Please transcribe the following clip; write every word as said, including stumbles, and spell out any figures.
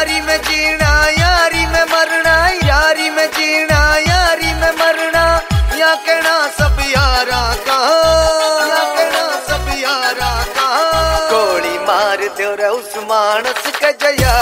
यारी में जीना यारी में मरना, यारी में जीना यारी में मरना, या कहना सब यारा का, या कहना सब यारा का। गोली मार दो रे उस मानस के जया